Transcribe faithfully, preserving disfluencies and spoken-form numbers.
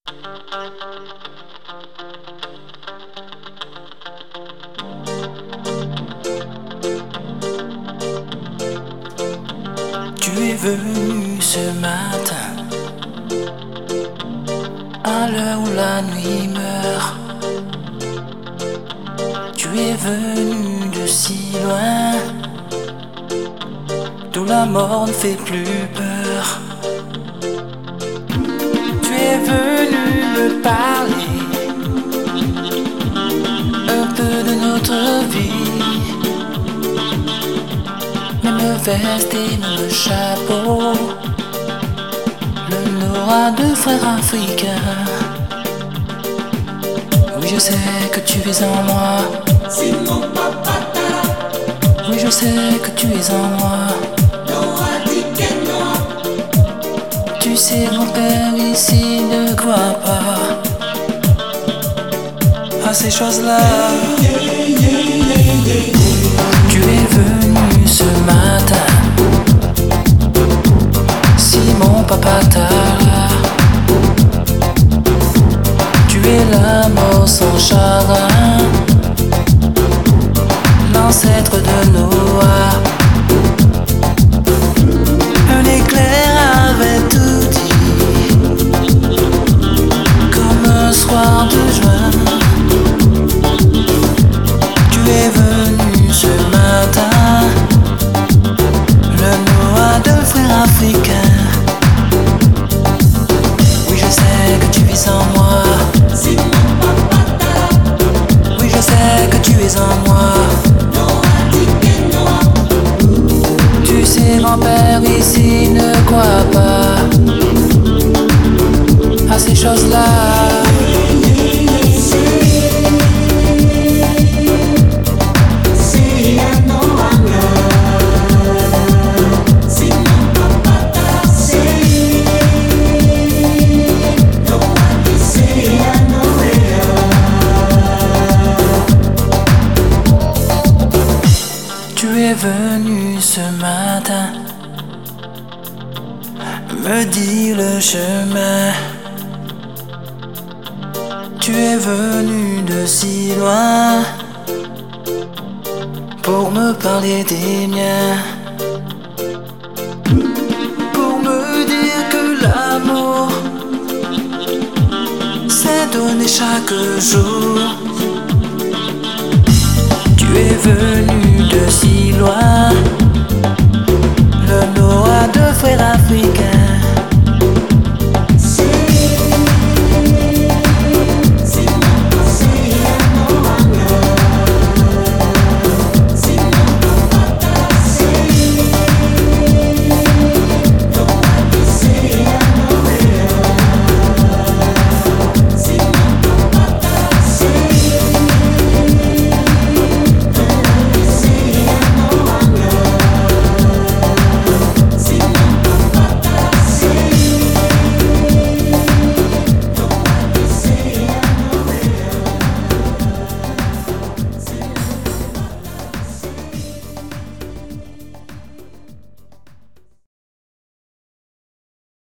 Tu es venu ce matin, à l'heure où la nuit meurt. Tu es venu de si loin, d'où la mort ne fait plus peur. Tu es venu me parler un peu de notre vie, même veste et même chapeau, le aura de frères africains. Oui, je sais que tu es en moi. Oui, je sais que tu es en moi. Tu sais, mon père ici ne croit pas à ces choses-là. Tu es venu ce matin, si mon papa t'a. Tu es la mort sans chagrin, l'ancêtre de Noah. Un éclair avait tout dit, comme un soir de juin. Tu es venu ce matin, le Noah de frères africains. Oui, je sais que tu es en moi. Oui, je sais que tu es en moi. Tu sais, grand-père ici ne croit pas à ces choses-là. Tu es venu ce matin me dire le chemin. Tu es venu de si loin pour me parler des miens, pour me dire que l'amour c'est donné chaque jour. Tu es venu de si loin, le Noah de frères africains.